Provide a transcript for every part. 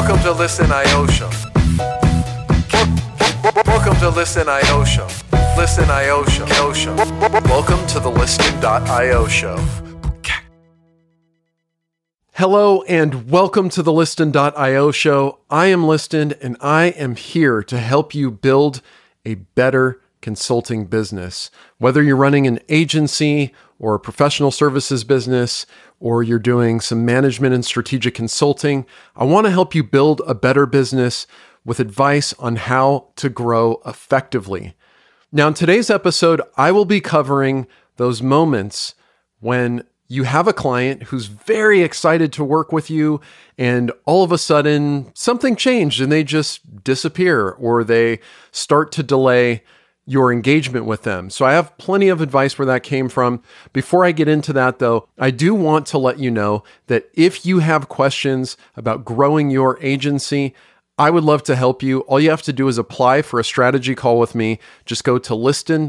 Welcome to Listen.io Show. Welcome to Listen.io Show. Listen.io Show. Welcome to the Liston.io Show. Hello and welcome to the Liston.io Show. I am Liston and I am here to help you build a better consulting business. Whether you're running an agency or a professional services business, or you're doing some management and strategic consulting, I want to help you build a better business with advice on how to grow effectively. Now, in today's episode, I will be covering those moments when you have a client who's very excited to work with you, and all of a sudden something changed and they just disappear or they start to delay your engagement with them. So I have plenty of advice where that came from. Before I get into that though, I do want to let you know that if you have questions about growing your agency, I would love to help you. All you have to do is apply for a strategy call with me. Just go to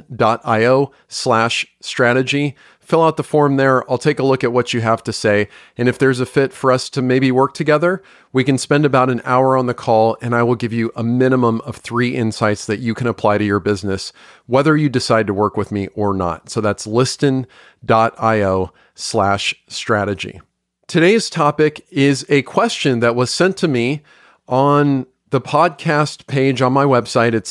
liston.io/strategy. Fill out the form there. I'll take a look at what you have to say. And if there's a fit for us to maybe work together, we can spend about an hour on the call and I will give you a minimum of 3 insights that you can apply to your business, whether you decide to work with me or not. So that's liston.io/strategy. Today's topic is a question that was sent to me on the podcast page on my website. It's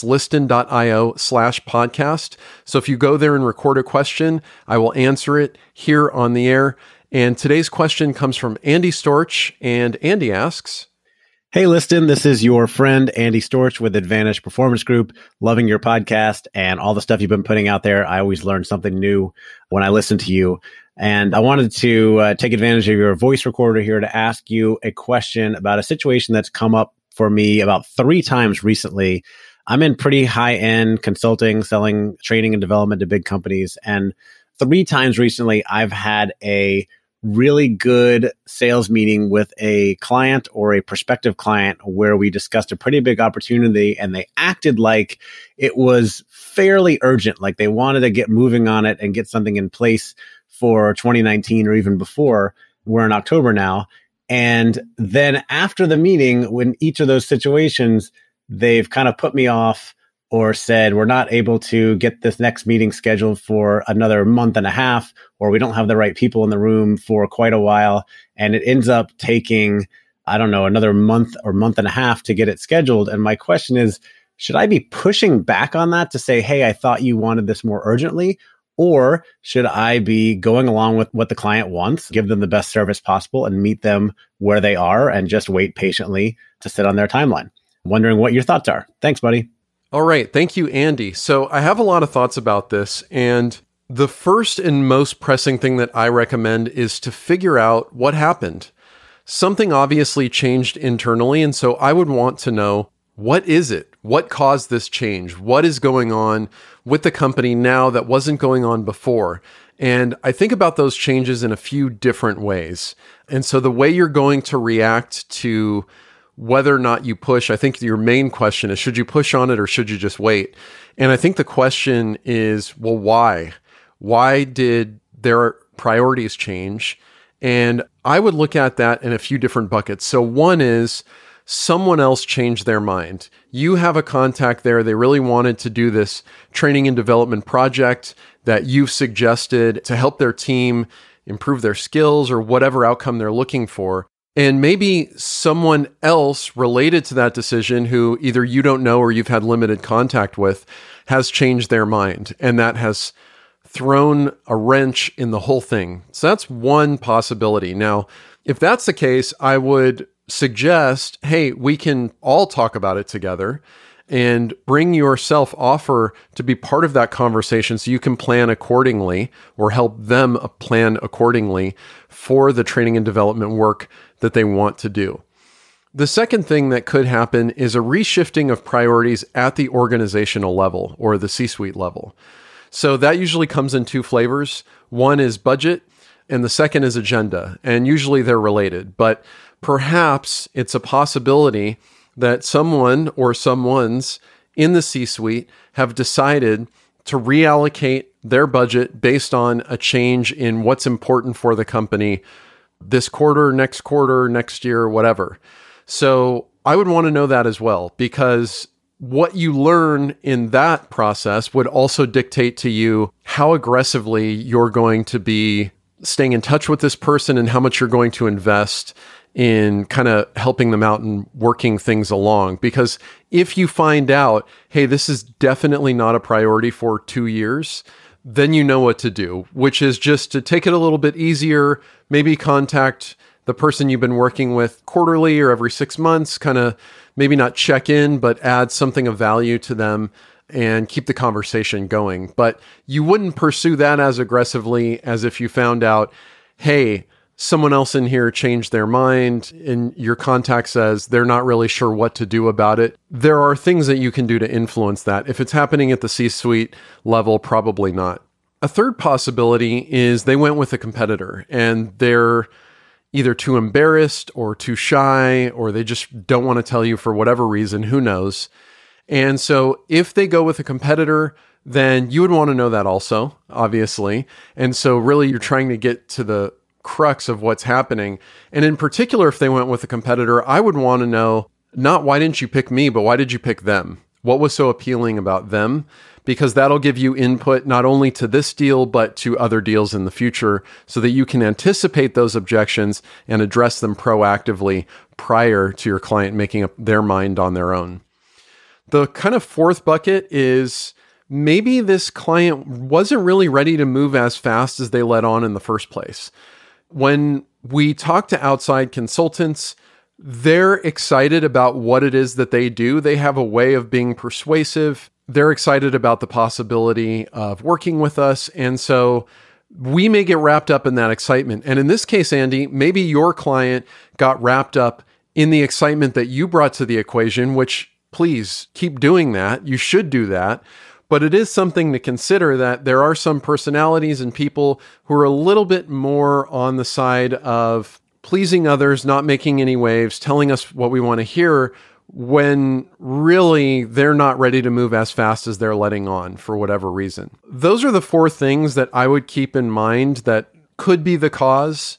liston.io/podcast. So if you go there and record a question, I will answer it here on the air. And today's question comes from Andy Storch. And Andy asks, hey, Liston, this is your friend, Andy Storch with Advantage Performance Group. Loving your podcast and all the stuff you've been putting out there. I always learn something new when I listen to you. And I wanted to take advantage of your voice recorder here to ask you a question about a situation that's come up for me about 3 times recently. I'm in pretty high-end consulting, selling training and development to big companies. And 3 times recently, I've had a really good sales meeting with a client or a prospective client where we discussed a pretty big opportunity and they acted like it was fairly urgent, like they wanted to get moving on it and get something in place for 2019 or even before. We're in October now. And then after the meeting, when each of those situations, they've kind of put me off or said, we're not able to get this next meeting scheduled for another month and a half, or we don't have the right people in the room for quite a while. And it ends up taking, I don't know, another month or month and a half to get it scheduled. And my question is, should I be pushing back on that to say, hey, I thought you wanted this more urgently? Or should I be going along with what the client wants, give them the best service possible and meet them where they are and just wait patiently to sit on their timeline? Wondering what your thoughts are. Thanks, buddy. all right, thank you, Andy. So I have a lot of thoughts about this. And the first and most pressing thing that I recommend is to figure out what happened. Something obviously changed internally. And so I would want to know, what is it? What caused this change? What is going on with the company now that wasn't going on before? And I think about those changes in a few different ways. And so the way you're going to react to whether or not you push, I think your main question is, should you push on it or should you just wait? And I think the question is, well, why? Why did their priorities change? And I would look at that in a few different buckets. So one is, someone else changed their mind. You have a contact there. They really wanted to do this training and development project that you've suggested to help their team improve their skills or whatever outcome they're looking for. And maybe someone else related to that decision who either you don't know or you've had limited contact with has changed their mind. And that has thrown a wrench in the whole thing. So that's one possibility. Now, if that's the case, I would suggest, hey, we can all talk about it together and bring yourself offer to be part of that conversation so you can plan accordingly or help them plan accordingly for the training and development work that they want to do. The second thing that could happen is a reshifting of priorities at the organizational level or the C-suite level. So that usually comes in 2 flavors. One is budget and the second is agenda. And usually they're related, but perhaps it's a possibility that someone or someone's in the C-suite have decided to reallocate their budget based on a change in what's important for the company this quarter, next year, whatever. So I would want to know that as well, because what you learn in that process would also dictate to you how aggressively you're going to be staying in touch with this person and how much you're going to invest in kind of helping them out and working things along. Because if you find out, hey, this is definitely not a priority for 2 years, then you know what to do, which is just to take it a little bit easier, maybe contact the person you've been working with quarterly or every 6 months, kind of maybe not check in, but add something of value to them and keep the conversation going. But you wouldn't pursue that as aggressively as if you found out, hey, someone else in here changed their mind and your contact says they're not really sure what to do about it. There are things that you can do to influence that. If it's happening at the C-suite level, probably not. A third possibility is they went with a competitor and they're either too embarrassed or too shy, or they just don't want to tell you for whatever reason, who knows. And so if they go with a competitor, then you would want to know that also, obviously. And so really you're trying to get to the crux of what's happening. And in particular, if they went with a competitor, I would want to know not why didn't you pick me, but why did you pick them? What was so appealing about them? Because that'll give you input not only to this deal, but to other deals in the future so that you can anticipate those objections and address them proactively prior to your client making up their mind on their own. The kind of fourth bucket is maybe this client wasn't really ready to move as fast as they let on in the first place. When we talk to outside consultants, they're excited about what it is that they do. They have a way of being persuasive. They're excited about the possibility of working with us. And so we may get wrapped up in that excitement. And in this case, Andy, maybe your client got wrapped up in the excitement that you brought to the equation, which please keep doing that. You should do that. But it is something to consider that there are some personalities and people who are a little bit more on the side of pleasing others, not making any waves, telling us what we want to hear when really they're not ready to move as fast as they're letting on for whatever reason. Those are the four things that I would keep in mind that could be the cause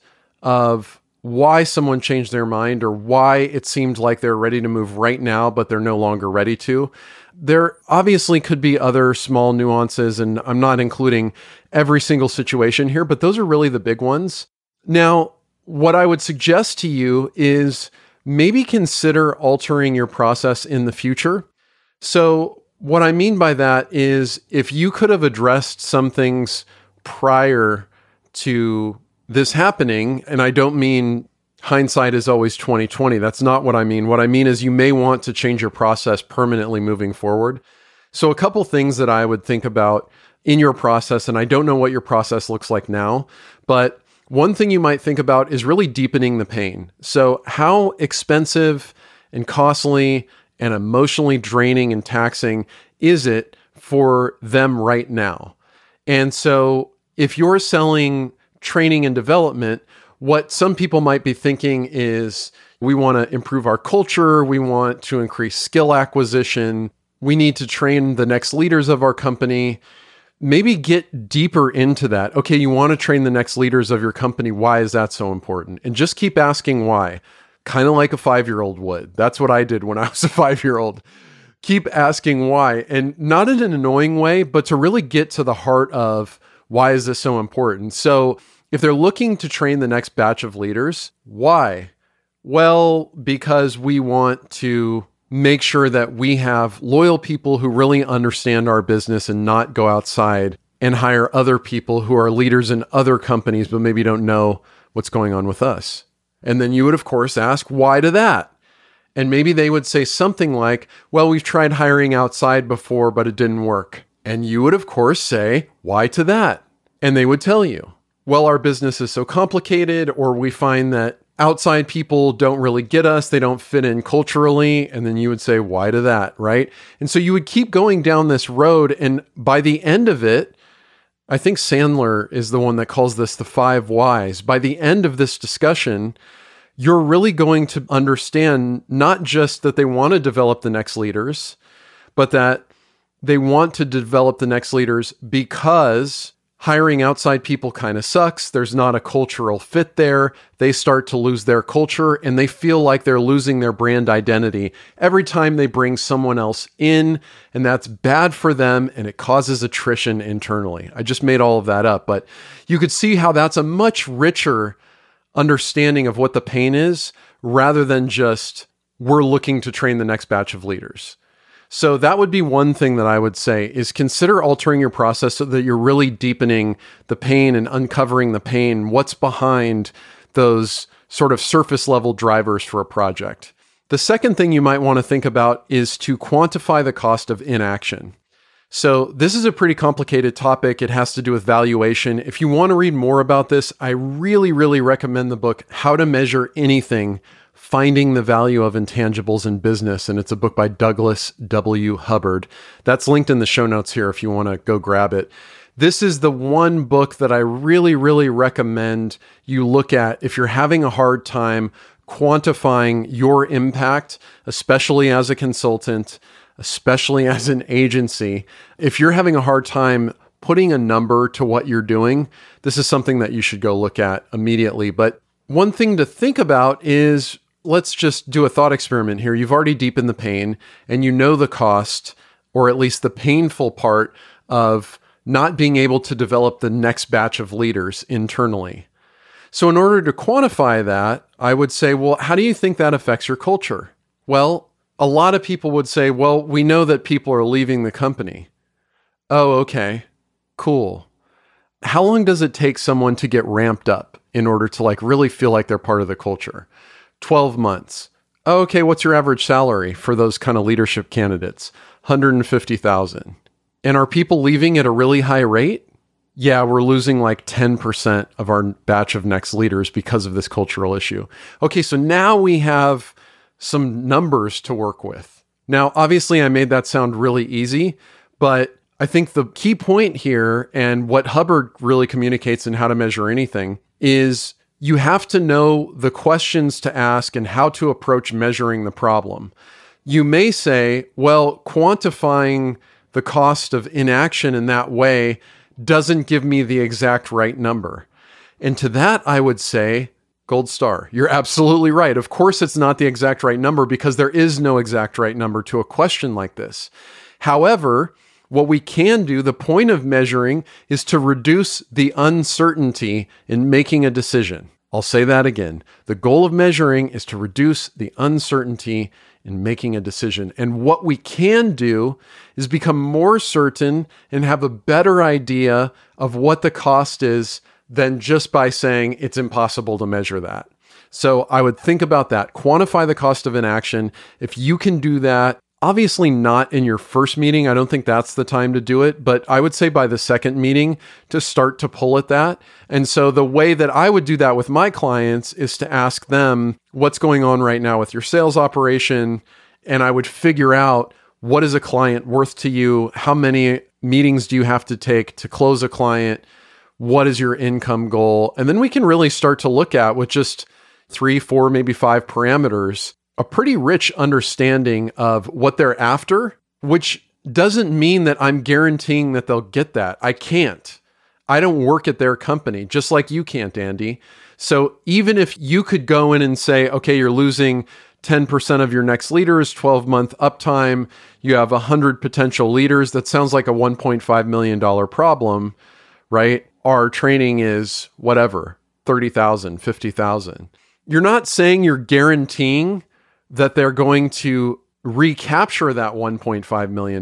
of why someone changed their mind or why it seemed like they're ready to move right now, but they're no longer ready to. There obviously could be other small nuances, and I'm not including every single situation here, but those are really the big ones. Now, what I would suggest to you is maybe consider altering your process in the future. So what I mean by that is if you could have addressed some things prior to this happening, and I don't mean hindsight is always 20/20. That's not what I mean. What I mean is you may want to change your process permanently moving forward. So a couple things that I would think about in your process, and I don't know what your process looks like now, but one thing you might think about is really deepening the pain. So how expensive and costly and emotionally draining and taxing is it for them right now? And so if you're selling training and development, what some people might be thinking is we want to improve our culture, we want to increase skill acquisition, we need to train the next leaders of our company. Maybe get deeper into that. Okay, you want to train the next leaders of your company. Why is that so important? And just keep asking why, kind of like a 5-year-old would. That's what I did when I was a 5-year-old. Keep asking why, and not in an annoying way, but to really get to the heart of why is this so important? So if they're looking to train the next batch of leaders, why? Well, because we want to make sure that we have loyal people who really understand our business and not go outside and hire other people who are leaders in other companies, but maybe don't know what's going on with us. And then you would, of course, ask, why to that? And maybe they would say something like, well, we've tried hiring outside before, but it didn't work. And you would, of course, say, why to that? And they would tell you, well, our business is so complicated, or we find that outside people don't really get us. They don't fit in culturally. And then you would say, why to that, right? And so you would keep going down this road. And by the end of it, I think Sandler is the one that calls this the 5 whys. By the end of this discussion, you're really going to understand not just that they want to develop the next leaders, but that they want to develop the next leaders because hiring outside people kind of sucks. There's not a cultural fit there. They start to lose their culture and they feel like they're losing their brand identity every time they bring someone else in. And that's bad for them and it causes attrition internally. I just made all of that up, but you could see how that's a much richer understanding of what the pain is rather than just we're looking to train the next batch of leaders. So that would be one thing that I would say is consider altering your process so that you're really deepening the pain and uncovering the pain, what's behind those sort of surface level drivers for a project. The second thing you might want to think about is to quantify the cost of inaction. So this is a pretty complicated topic. It has to do with valuation. If you want to read more about this, I really, really recommend the book, How to Measure Anything, Finding the Value of Intangibles in Business. And it's a book by Douglas W. Hubbard. That's linked in the show notes here if you want to go grab it. This is the one book that I really, really recommend you look at if you're having a hard time quantifying your impact, especially as a consultant, especially as an agency. If you're having a hard time putting a number to what you're doing, this is something that you should go look at immediately. But one thing to think about is, let's just do a thought experiment here. You've already deepened the pain and you know the cost, or at least the painful part of not being able to develop the next batch of leaders internally. So in order to quantify that, I would say, well, how do you think that affects your culture? Well, a lot of people would say, well, we know that people are leaving the company. Oh, okay, cool. How long does it take someone to get ramped up in order to really feel like they're part of the culture? 12 months. Oh, okay, what's your average salary for those kind of leadership candidates? $150,000. And are people leaving at a really high rate? Yeah, we're losing 10% of our batch of next leaders because of this cultural issue. Okay, so now we have some numbers to work with. Now, obviously, I made that sound really easy, but I think the key point here and what Hubbard really communicates in How to Measure Anything is you have to know the questions to ask and how to approach measuring the problem. You may say, well, quantifying the cost of inaction in that way doesn't give me the exact right number. And to that, I would say, gold star. You're absolutely right. Of course, it's not the exact right number because there is no exact right number to a question like this. However, what we can do, the point of measuring, is to reduce the uncertainty in making a decision. I'll say that again. The goal of measuring is to reduce the uncertainty in making a decision. And what we can do is become more certain and have a better idea of what the cost is than just by saying it's impossible to measure that. So I would think about that. Quantify the cost of inaction. If you can do that, obviously not in your first meeting. I don't think that's the time to do it, but I would say by the second meeting to start to pull at that. And so the way that I would do that with my clients is to ask them, what's going on right now with your sales operation? And I would figure out, what is a client worth to you? How many meetings do you have to take to close a client? What is your income goal? And then we can really start to look at, with just 3, 4, maybe 5 parameters, a pretty rich understanding of what they're after, which doesn't mean that I'm guaranteeing that they'll get that. I can't. I don't work at their company, just like you can't, Andy. So even if you could go in and say, okay, you're losing 10% of your next leaders, 12-month uptime, you have 100 potential leaders, that sounds like a $1.5 million problem, right? Our training is whatever, 30,000, 50,000. You're not saying you're guaranteeing that they're going to recapture that $1.5 million.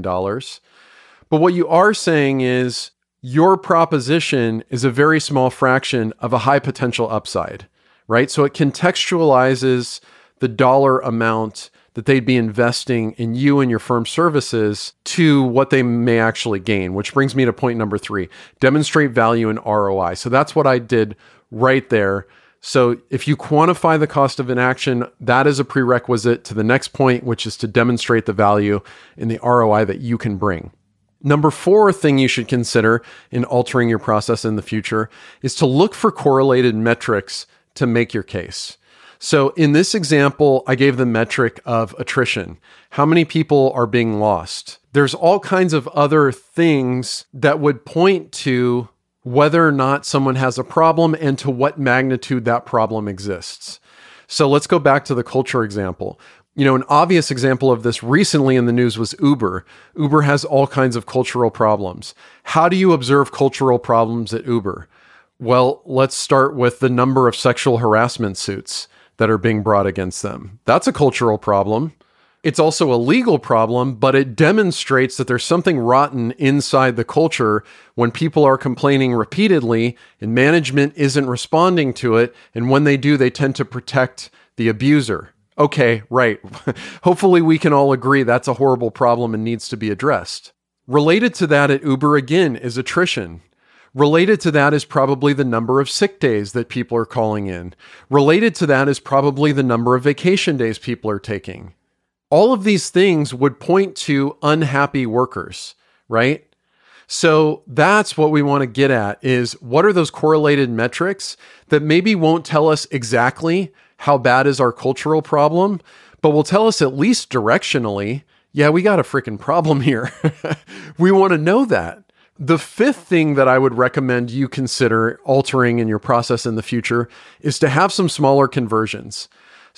But what you are saying is your proposition is a very small fraction of a high potential upside, right? So it contextualizes the dollar amount that they'd be investing in you and your firm's services to what they may actually gain, which brings me to point number 3, demonstrate value in ROI. So that's what I did right there. So if you quantify the cost of inaction, that is a prerequisite to the next point, which is to demonstrate the value in the ROI that you can bring. Number 4 thing you should consider in altering your process in the future is to look for correlated metrics to make your case. So in this example, I gave the metric of attrition. How many people are being lost? There's all kinds of other things that would point to whether or not someone has a problem and to what magnitude that problem exists. So let's go back to the culture example. An obvious example of this recently in the news was Uber. Uber has all kinds of cultural problems. How do you observe cultural problems at Uber? Well, let's start with the number of sexual harassment suits that are being brought against them. That's a cultural problem. It's also a legal problem, but it demonstrates that there's something rotten inside the culture when people are complaining repeatedly and management isn't responding to it. And when they do, they tend to protect the abuser. Okay, right. Hopefully we can all agree that's a horrible problem and needs to be addressed. Related to that at Uber again is attrition. Related to that is probably the number of sick days that people are calling in. Related to that is probably the number of vacation days people are taking. All of these things would point to unhappy workers, right? So that's what we want to get at is what are those correlated metrics that maybe won't tell us exactly how bad is our cultural problem, but will tell us at least directionally, yeah, we got a freaking problem here. We want to know that. The fifth thing that I would recommend you consider altering in your process in the future is to have some smaller conversions.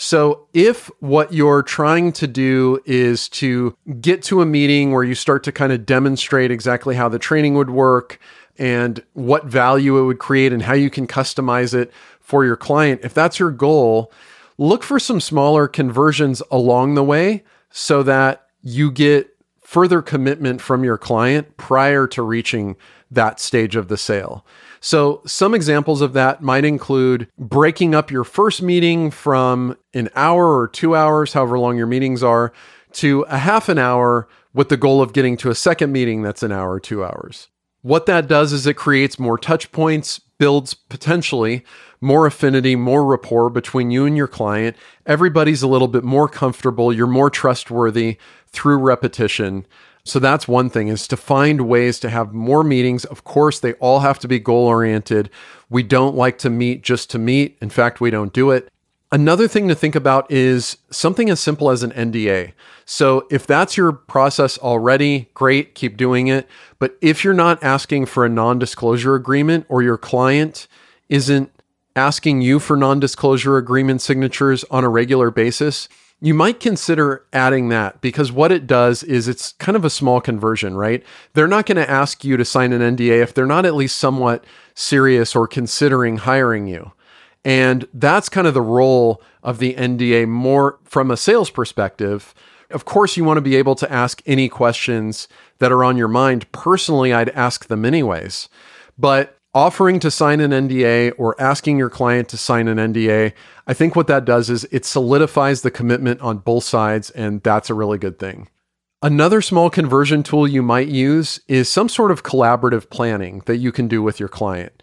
So if what you're trying to do is to get to a meeting where you start to kind of demonstrate exactly how the training would work and what value it would create and how you can customize it for your client, if that's your goal, look for some smaller conversions along the way so that you get further commitment from your client prior to reaching that stage of the sale. So some examples of that might include breaking up your first meeting from an hour or 2 hours, however long your meetings are, to a half an hour with the goal of getting to a second meeting that's an hour or 2 hours. What that does is it creates more touch points, builds potentially more affinity, more rapport between you and your client. Everybody's a little bit more comfortable. You're more trustworthy through repetition. So that's one thing, is to find ways to have more meetings. Of course, they all have to be goal-oriented. We don't like to meet just to meet. In fact, we don't do it. Another thing to think about is something as simple as an NDA. So if that's your process already, great, keep doing it. But if you're not asking for a non-disclosure agreement or your client isn't asking you for non-disclosure agreement signatures on a regular basis, you might consider adding that, because what it does is it's kind of a small conversion, right? They're not going to ask you to sign an NDA if they're not at least somewhat serious or considering hiring you. And that's kind of the role of the NDA more from a sales perspective. Of course, you want to be able to ask any questions that are on your mind. Personally, I'd ask them anyways. But offering to sign an NDA or asking your client to sign an NDA, I think what that does is it solidifies the commitment on both sides, and that's a really good thing. Another small conversion tool you might use is some sort of collaborative planning that you can do with your client.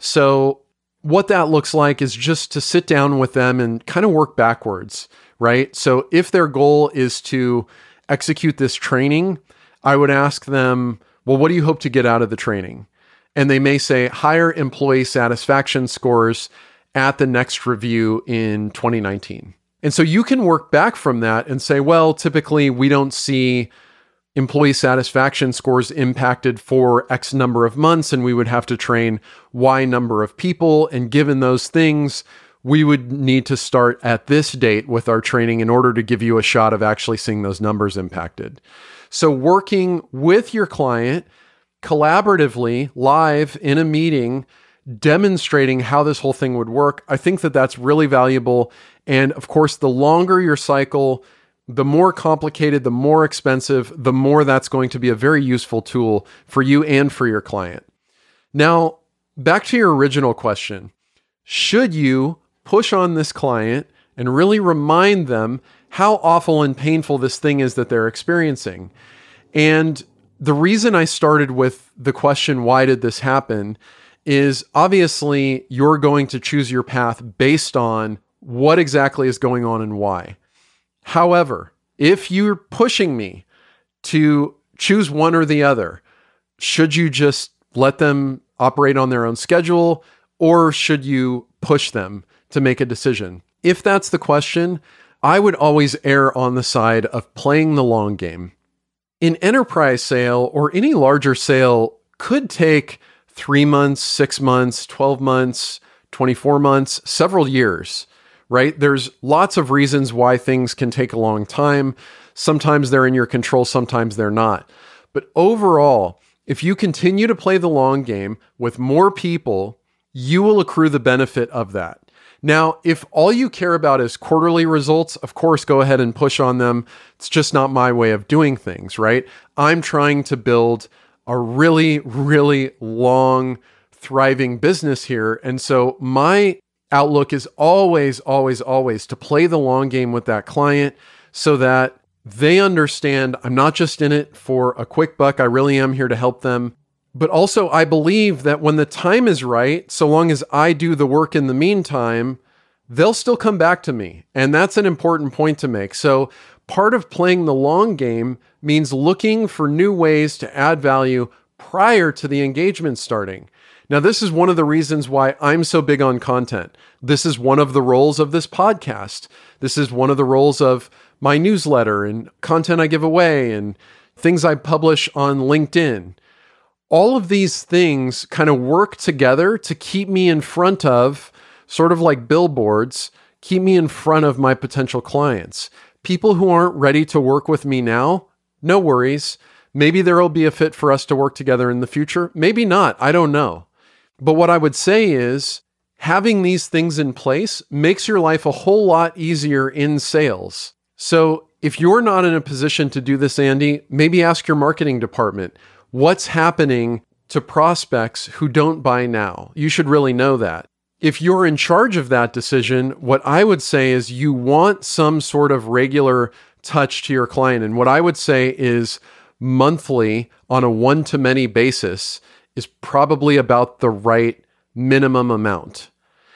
So what that looks like is just to sit down with them and kind of work backwards, right? So if their goal is to execute this training, I would ask them, well, what do you hope to get out of the training? And they may say higher employee satisfaction scores at the next review in 2019. And so you can work back from that and say, well, typically we don't see employee satisfaction scores impacted for X number of months, and we would have to train Y number of people. And given those things, we would need to start at this date with our training in order to give you a shot of actually seeing those numbers impacted. So working with your client collaboratively, live in a meeting, demonstrating how this whole thing would work, I think that that's really valuable. And of course, the longer your cycle, the more complicated, the more expensive, the more that's going to be a very useful tool for you and for your client. Now, back to your original question. Should you push on this client and really remind them how awful and painful this thing is that they're experiencing? And the reason I started with the question, why did this happen, is obviously you're going to choose your path based on what exactly is going on and why. However, if you're pushing me to choose one or the other, should you just let them operate on their own schedule, or should you push them to make a decision? If that's the question, I would always err on the side of playing the long game. An enterprise sale or any larger sale could take 3 months, 6 months, 12 months, 24 months, several years, right? There's lots of reasons why things can take a long time. Sometimes they're in your control, sometimes they're not. But overall, if you continue to play the long game with more people, you will accrue the benefit of that. Now, if all you care about is quarterly results, of course, go ahead and push on them. It's just not my way of doing things, right? I'm trying to build a really, really long, thriving business here. And so my outlook is always, always, always to play the long game with that client so that they understand I'm not just in it for a quick buck. I really am here to help them. But also, I believe that when the time is right, so long as I do the work in the meantime, they'll still come back to me. And that's an important point to make. So part of playing the long game means looking for new ways to add value prior to the engagement starting. Now, this is one of the reasons why I'm so big on content. This is one of the roles of this podcast. This is one of the roles of my newsletter and content I give away and things I publish on LinkedIn. All of these things kind of work together to keep me in front of, sort of like billboards, keep me in front of my potential clients. People who aren't ready to work with me now, no worries. Maybe there will be a fit for us to work together in the future. Maybe not. I don't know. But what I would say is having these things in place makes your life a whole lot easier in sales. So if you're not in a position to do this, Andy, maybe ask your marketing department, what's happening to prospects who don't buy now? You should really know that. If you're in charge of that decision, what I would say is you want some sort of regular touch to your client. And what I would say is monthly on a one-to-many basis is probably about the right minimum amount.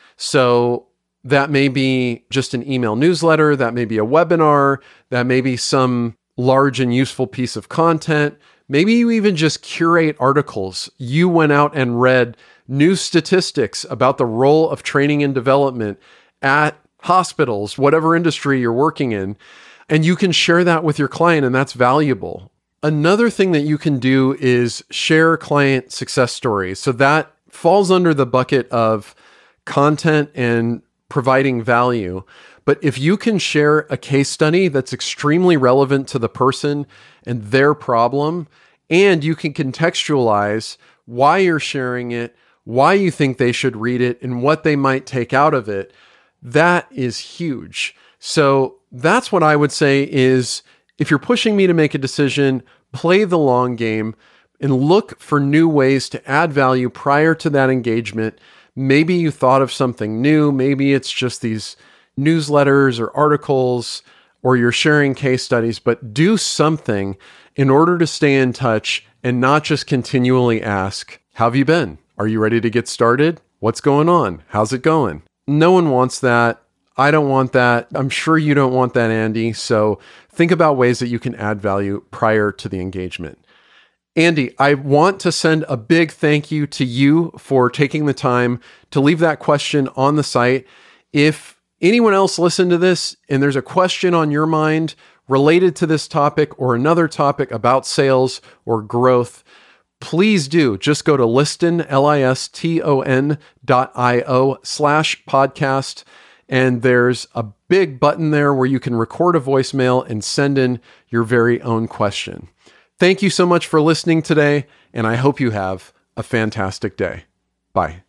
So that may be just an email newsletter, that may be a webinar, that may be some large and useful piece of content. Maybe you even just curate articles. You went out and read new statistics about the role of training and development at hospitals, whatever industry you're working in, and you can share that with your client, and that's valuable. Another thing that you can do is share client success stories. So that falls under the bucket of content and providing value. But if you can share a case study that's extremely relevant to the person and their problem, and you can contextualize why you're sharing it, why you think they should read it, and what they might take out of it, that is huge. So that's what I would say is, if you're pushing me to make a decision, play the long game and look for new ways to add value prior to that engagement. Maybe you thought of something new. Maybe it's just these newsletters or articles, or you're sharing case studies, but do something in order to stay in touch and not just continually ask, how have you been? Are you ready to get started? What's going on? How's it going? No one wants that. I don't want that. I'm sure you don't want that, Andy. So think about ways that you can add value prior to the engagement. Andy, I want to send a big thank you to you for taking the time to leave that question on the site. If anyone else listened to this and there's a question on your mind related to this topic or another topic about sales or growth, please do just go to Liston, liston.io/podcast. And there's a big button there where you can record a voicemail and send in your very own question. Thank you so much for listening today, and I hope you have a fantastic day. Bye.